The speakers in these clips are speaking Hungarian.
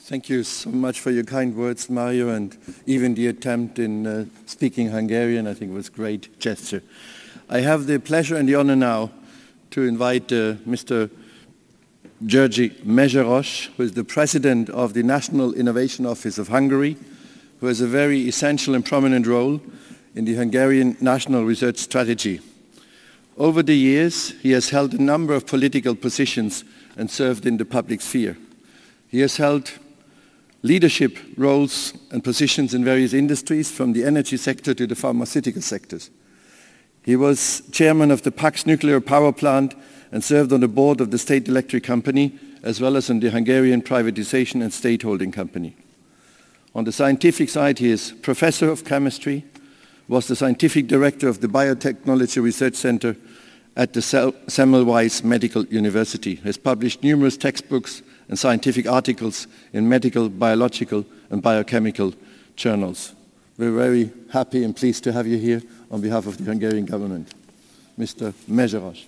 Thank you so much for your kind words, Mario, and even the attempt in speaking Hungarian. I think it was a great gesture. I have the pleasure and the honor now to invite Mr. György Mészáros, who is the President of the National Innovation Office of Hungary, who has a very essential and prominent role in the Hungarian National Research Strategy. Over the years, he has held a number of political positions and served in the public sphere. He has held leadership roles and positions in various industries, from the energy sector to the pharmaceutical sectors. He was chairman of the Paks nuclear power plant and served on the board of the State Electric Company, as well as on the Hungarian Privatization and State Holding Company. On the scientific side, he is professor of chemistry, was the scientific director of the Biotechnology Research Center at the Semmelweis Medical University. He has published numerous textbooks and scientific articles in medical, biological, and biochemical journals. We're very happy and pleased to have you here on behalf of the Hungarian government. Mr. Mészáros.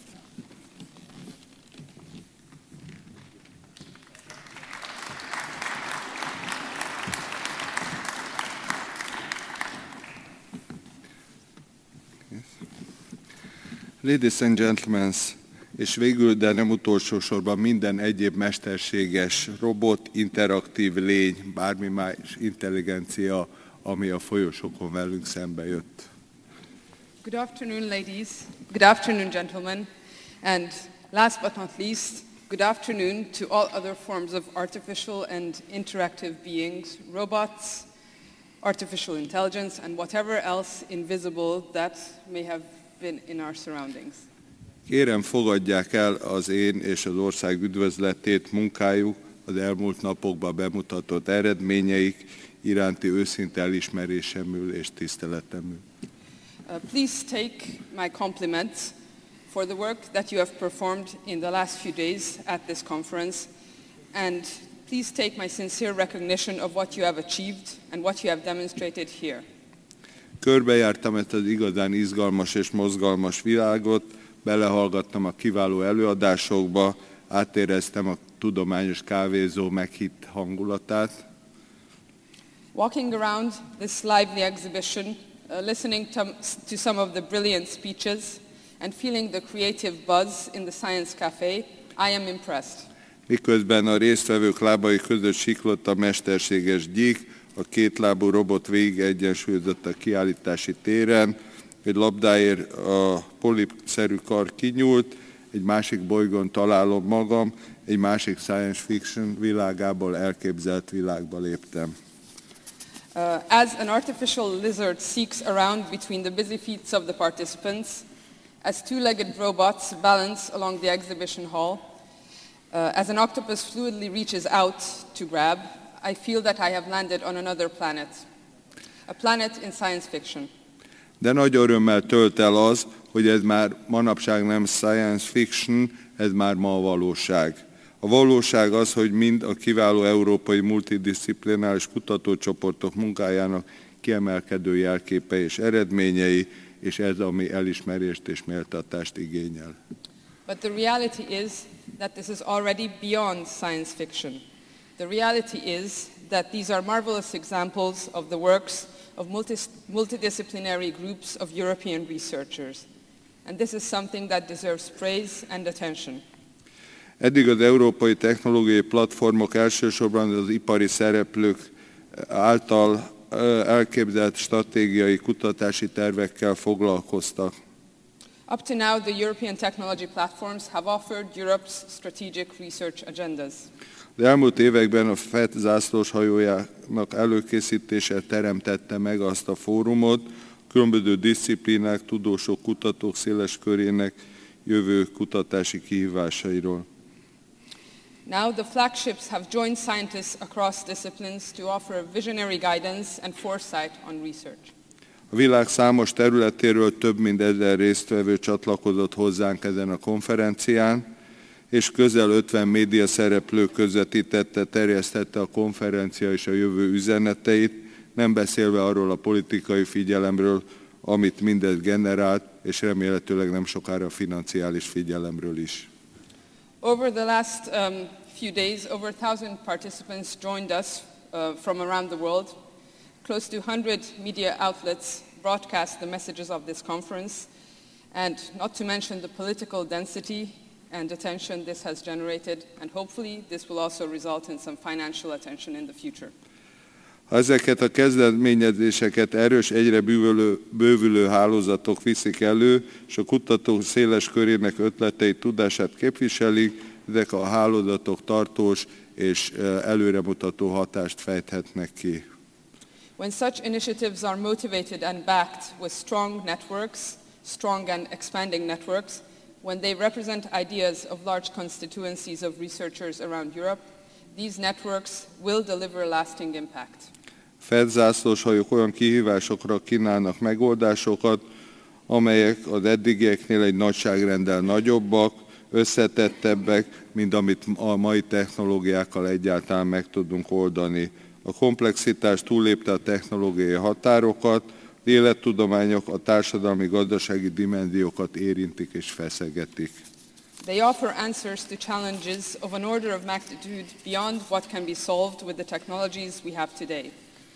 Ladies and gentlemen, és végül, de nem utolsó sorban minden egyéb mesterséges robot, interaktív lény, bármi más intelligencia, ami a folyosókon velünk szembe jött. Good afternoon, ladies. Good afternoon, gentlemen. And last but not least, good afternoon to all other forms of artificial and interactive beings, robots, artificial intelligence, and whatever else invisible that may have been in our surroundings. Kérem, fogadják el az én és az ország üdvözletét, munkájuk, az elmúlt napokban bemutatott eredményeik iránti őszinte elismerésemmel és tiszteletemül. Please take my compliments for the work that you have performed in the last few days at this conference, and please take my sincere recognition of what you have achieved and what you have demonstrated here. Körbejártam ezt az igazán izgalmas és mozgalmas világot, belehallgattam a kiváló előadásokba, átéreztem a tudományos kávézó meghitt hangulatát. Walking around this lively exhibition, listening to some of the brilliant speeches and feeling the creative buzz in the Science Café, I am impressed. Miközben a résztvevők lábai között siklott a mesterséges gyík, a kétlábú robot végig egyensúlyozott a kiállítási téren, egy labdáért a polipszerű kar kinyúlt, egy másik bolygón találom magam, egy másik science fiction világából elképzelt világba léptem. As an artificial lizard seeks around between the busy feet of the participants, as two-legged robots balance along the exhibition hall, as an octopus fluidly reaches out to grab, I feel that I have landed on another planet, a planet in science fiction. De nagy örömmel tölt el az, hogy ez már manapság nem science fiction, ez már ma a valóság. A valóság az, hogy mind a kiváló európai multidisziplináris kutatócsoportok munkájának kiemelkedő jelképe és eredményei, és ez, ami elismerést és méltatást igényel. But the reality is that this is already beyond science fiction. The reality is that these are marvelous examples of the works of multidisciplinary groups of European researchers. And this is something that deserves praise and attention. Eddig az európai technológiai platformok elsősorban az ipari szereplők által elképzelt stratégiai kutatási tervekkel foglalkoztak. Up to now, the European technology platforms have offered Europe's strategic research agendas. Az elmúlt években a FET zászlós hajójának előkészítése teremtette meg azt a fórumot, különböző diszciplínák, tudósok, kutatók széles körének jövő kutatási kihívásairól. Now the flagships have joined scientists across disciplines to offer visionary guidance and foresight on research. A világ számos területéről több mint 1000 résztvevő csatlakozott hozzánk ezen a konferencián, és közel 50 média szereplő közvetítette, terjesztette a konferencia és a jövő üzeneteit, nem beszélve arról a politikai figyelemről, amit mindez generált, és remélhetőleg nem sokára financiális figyelemről is. Over the last few days, over 1,000 participants joined us from around the world. Close to 100 media outlets broadcast the messages of this conference, and not to mention the political density and attention this has generated, and hopefully this will also result in some financial attention in the future. Ha ezeket a kezdeményezéseket erős, egyre bővülő hálózatok viszik elő, és a kutatók széles körének ötleteit, tudását képviselik, ezek a hálózatok tartós és előremutató hatást fejthetnek ki. When such initiatives are motivated and backed with strong networks, strong and expanding networks, when they represent ideas of large constituencies of researchers around Europe, these networks will deliver lasting impact. Fedzászlós hajók olyan kihívásokra kínálnak megoldásokat, amelyek az eddigieknél egy nagyságrenddel nagyobbak, összetettebbek, mint amit a mai technológiákkal egyáltalán meg tudunk oldani. A komplexitás túllépte a technológiai határokat, az élettudományok a társadalmi-gazdasági dimenziókat érintik és feszegetik. They offer answers to challenges of an order of magnitude beyond what can be solved with the technologies we have today.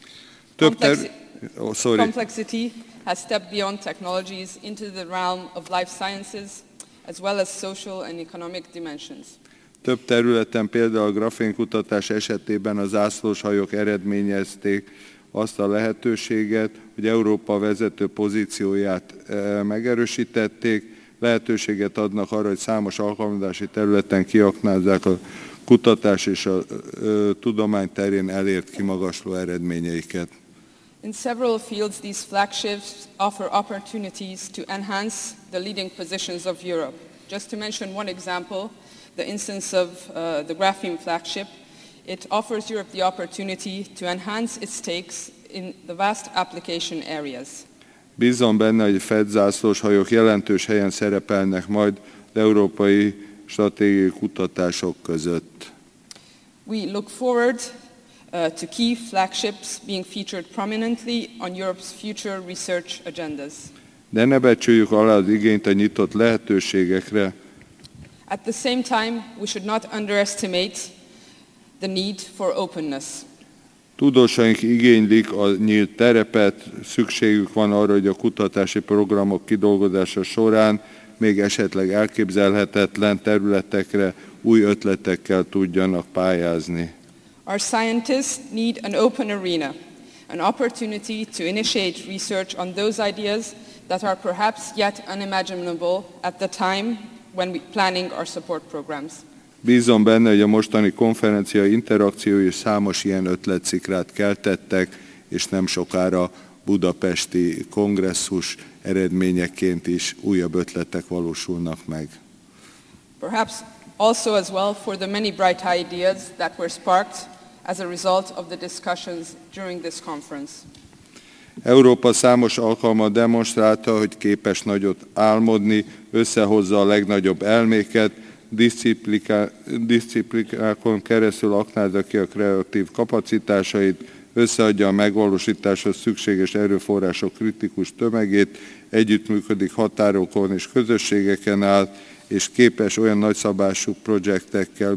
Complexity has stepped beyond technologies into the realm of life sciences, as well as social and economic dimensions. Több területen, például a grafénkutatás esetében a zászlóshajók eredményezték azt a lehetőséget, hogy Európa vezető pozícióját megerősítették, lehetőséget adnak arra, hogy számos alkalmazási területen kiaknázzák a kutatás és a tudomány terén elért kimagasló eredményeiket. In several fields, these flagships offer opportunities to enhance the leading positions of Europe. Just to mention one example, the instance of the graphene flagship, it offers Europe the opportunity to enhance its stakes in the vast application areas. Bízom benne, hogy fedzászlós hajók jelentős helyen szerepelnek majd az európai stratégiai kutatások között. We look forward to key flagships being featured prominently on Europe's future research agendas. De ne becsüljük alá az igényt a nyitott lehetőségekre. At the same time, we should not underestimate the need for openness. Tudósaink igénylik a nyílt terepet, szükségük van arra, hogy a kutatási programok kidolgozása során még esetleg elképzelhetetlen területekre új ötletekkel tudjanak pályázni. Our scientists need an open arena, an opportunity to initiate research on those ideas that are perhaps yet unimaginable at the time when we planning our support programs. Bízom benne, hogy a mostani konferencia interakciói számos ilyen ötletszikrát keltettek, és nem sokára budapesti kongresszus eredményeként is újabb ötletek valósulnak meg. Perhaps also as well for the many bright ideas that were sparked as a result of the discussions during this conference. Európa számos alkalommal demonstrálta, hogy képes nagyot álmodni, összehozza a legnagyobb elméket, diszciplinákon keresztül aknázza ki a kreatív kapacitásait, összeadja a megvalósításhoz szükséges erőforrások kritikus tömegét, együttműködik határokon és közösségeken át, és képes olyan nagyszabású projektekkel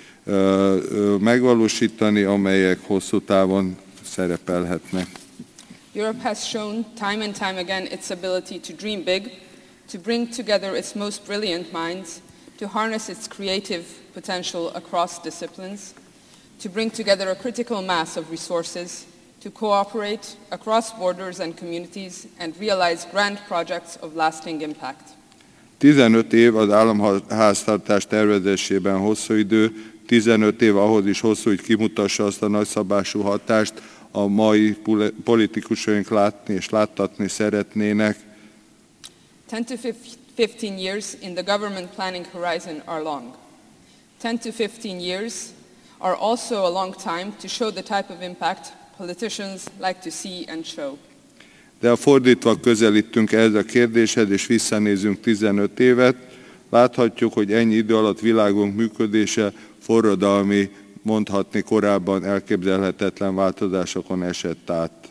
megvalósítani, amelyek hosszú távon szerepelhetnek. Europe has shown time and time again its ability to dream big, to bring together its most brilliant minds, to harness its creative potential across disciplines, to bring together a critical mass of resources, to cooperate across borders and communities and realize grand projects of lasting impact. 15 év az államháztartás tervezésében hosszú idő, 15 év ahhoz is hosszú, hogy kimutassa azt a nagyszabású hatást, a mai politikusaink látni és láttatni szeretnének. 10 to 15 years in the government planning horizon are long. 10 to 15 years are also a long time to show the type of impact politicians like to see and show. De ha fordítva közelítünk ehhez a kérdéshez, és visszanézünk 15 évet, láthatjuk, hogy ennyi idő alatt világunk működése forradalmi, mondhatni korábban elképzelhetetlen változásokon esett át.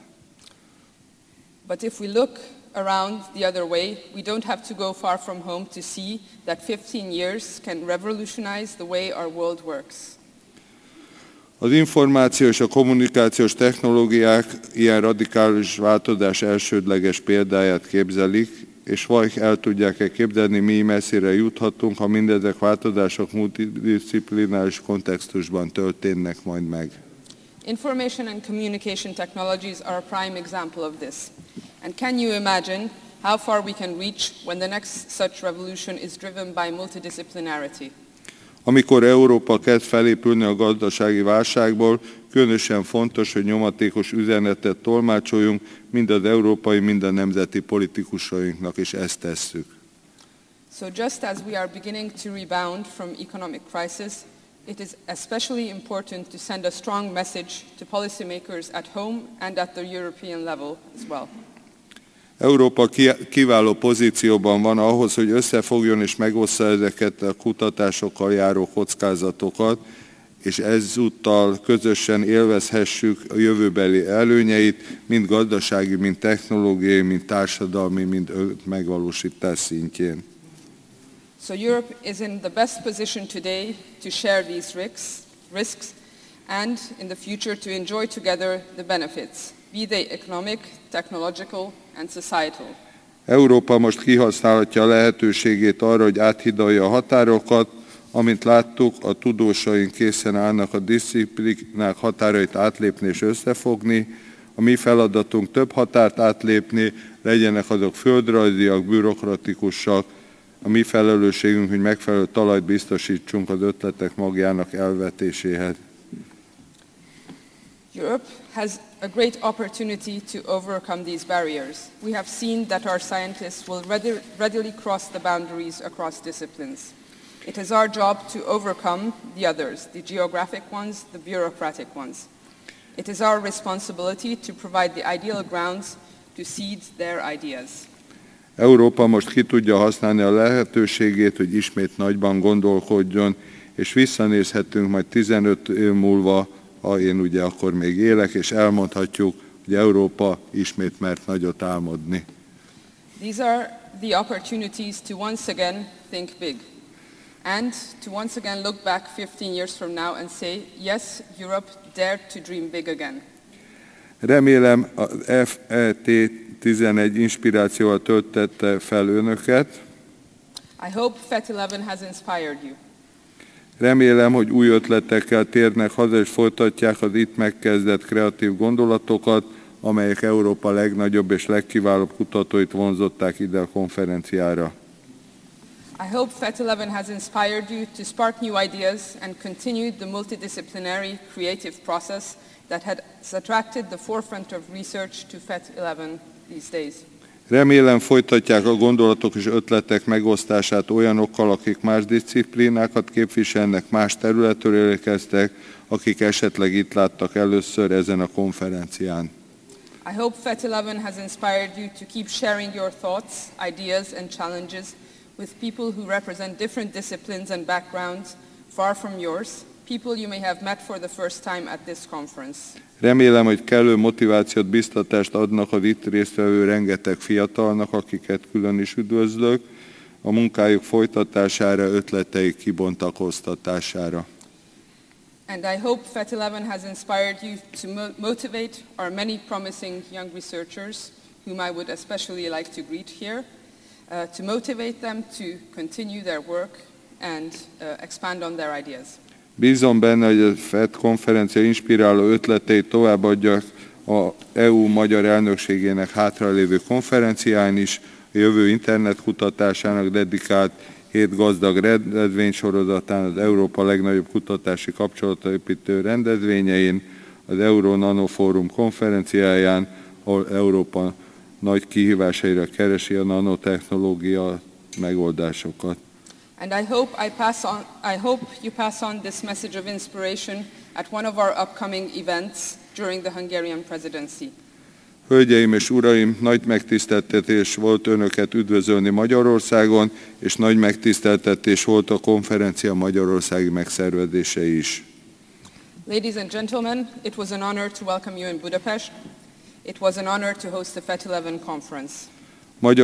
But if we look around the other way, we don't have to go far from home to see that 15 years can revolutionize the way our world works. Az információ és a kommunikációs technológiák ilyen radikális változás elsődleges példáját képzelik, és vagy el tudják-e képzelni, mi messzire juthatunk, ha mindezek változások multidisciplináris kontextusban történnek majd meg. Information and communication technologies are a prime example of this. And can you imagine how far we can reach when the next such revolution is driven by multidisciplinarity? Amikor Európa kezd felépülni a gazdasági válságból, különösen fontos, hogy nyomatékos üzenetet tolmácsoljunk mind az európai, mind a nemzeti politikusainknak, és ezt tesszük. So just as we are beginning to rebound from economic crisis, it is especially important to send a strong message to policymakers at home and at the European level as well. Európa kiváló pozícióban van ahhoz, hogy összefogjon és megossza ezeket a kutatásokkal járó kockázatokat, és ezúttal közösen élvezhessük a jövőbeli előnyeit, mind gazdasági, mind technológiai, mind társadalmi, mind megvalósítás szintjén. So Europe is in the best position today to share these risks and in the future to enjoy together the benefits, be they economic, technological and societal. Európa most kihasználhatja a lehetőségét arra, hogy áthidalja a határokat, amint láttuk, a tudósaink készen állnak a disziplinák határait átlépni és összefogni. A mi feladatunk több határt átlépni, legyenek azok földrajziak, bürokratikusak. A mi felelősségünk, hogy megfelelő talajt biztosítsunk az ötletek magjának elvetéséhez. Europe has a great opportunity to overcome these barriers. We have seen that our scientists will readily cross the boundaries across disciplines. It is our job to overcome the others, the geographic ones, the bureaucratic ones. It is our responsibility to provide the ideal grounds to seed their ideas. Európa most ki tudja használni a lehetőségét, hogy ismét nagyban gondolkodjon, és visszanézhetünk majd 15 év múlva, ha én ugye akkor még élek, és elmondhatjuk, hogy Európa ismét mert nagyot álmodni. These are the opportunities to once again think big. And to once again look back 15 years from now and say, yes, Europe dared to dream big again. Remélem a FET11 inspirációval töltette fel önöket. I hope FET11 has inspired you. Remélem, hogy új ötletekkel térnek haza és folytatják az itt megkezdett kreatív gondolatokat, amelyek Európa legnagyobb és legkiválóbb kutatóit vonzották ide a konferenciára. I hope FET11 has inspired you to spark new ideas and continue the multidisciplinary creative process that has attracted the forefront of research to FET11 these days. Remélem folytatják a gondolatok és ötletek megosztását olyanokkal, akik más diszciplinákat képviselnek, más területről érkeztek, akik esetleg itt láttak először ezen a konferencián. I hope FET11 has inspired you to keep sharing your thoughts, ideas and challenges with people who represent different disciplines and backgrounds far from yours, people you may have met for the first time at this conference. Remélem, hogy kellő motivációt, biztatást adnak az itt résztvevő rengeteg fiatalnak, akiket külön is üdvözlök, a munkájuk folytatására, ötleteik kibontakoztatására. And I hope FET11 has inspired you to motivate our many promising young researchers, whom I would especially like to greet here, to motivate them to continue their work and expand on their ideas. Bízom benne, hogy a FET konferencia inspiráló ötleteit továbbadják a EU magyar elnökségének hátralévő konferencián is, a jövő internetkutatásának dedikált 7 gazdag rendezvénysorozatán, az Európa legnagyobb kutatási kapcsolatépítő rendezvényein, az Euro-Nano Fórum konferenciáján, ahol Európa nagy kihívásaira keresi a nanotechnológia megoldásokat. And I hope you pass on this message of inspiration at one of our upcoming events during the Hungarian presidency. Hölgyeim és uraim, nagy megtiszteltetés volt önöket üdvözölni Magyarországon, és nagy megtiszteltetés volt a konferencia magyarországi megszervezése is. Ladies and gentlemen, it was an honor to welcome you in Budapest. It was an honor to host the FET11 conference.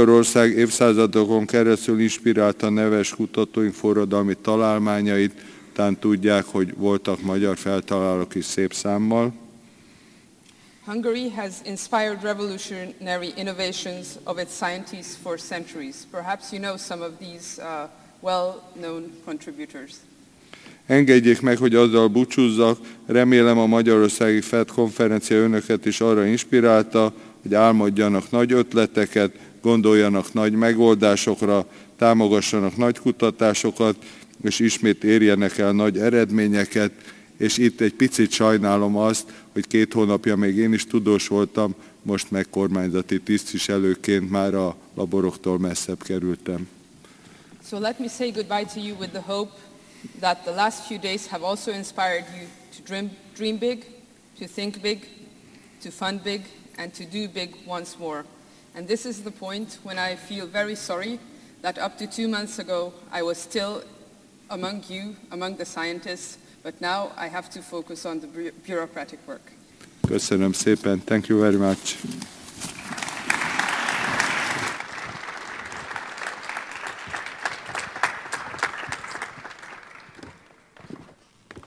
Magyarország évszázadokon keresztül inspirálta neves kutatóink forradalmi találmányait, után tudják, hogy voltak magyar feltalálók is szép számmal. Hungary has inspired revolutionary innovations of its scientists for centuries. Perhaps you know some of these well-known contributors. Engedjék meg, hogy azzal búcsúzzak, remélem a Magyarországi FED konferencia önöket is arra inspirálta, hogy álmodjanak nagy ötleteket, gondoljanak nagy megoldásokra, támogassanak nagy kutatásokat, és ismét érjenek el nagy eredményeket, és itt egy picit sajnálom azt, hogy 2 hónapja még én is tudós voltam, most meg kormányzati tisztviselőként már a laboroktól messzebb kerültem. So let me say goodbye to you with the hope that the last few days have also inspired you to dream big, to think big, to fund big, and to do big once more. And this is the point when I feel very sorry that up to 2 months ago I was still among you, among the scientists, but now I have to focus on the bureaucratic work. Köszönöm szépen. Thank you very much.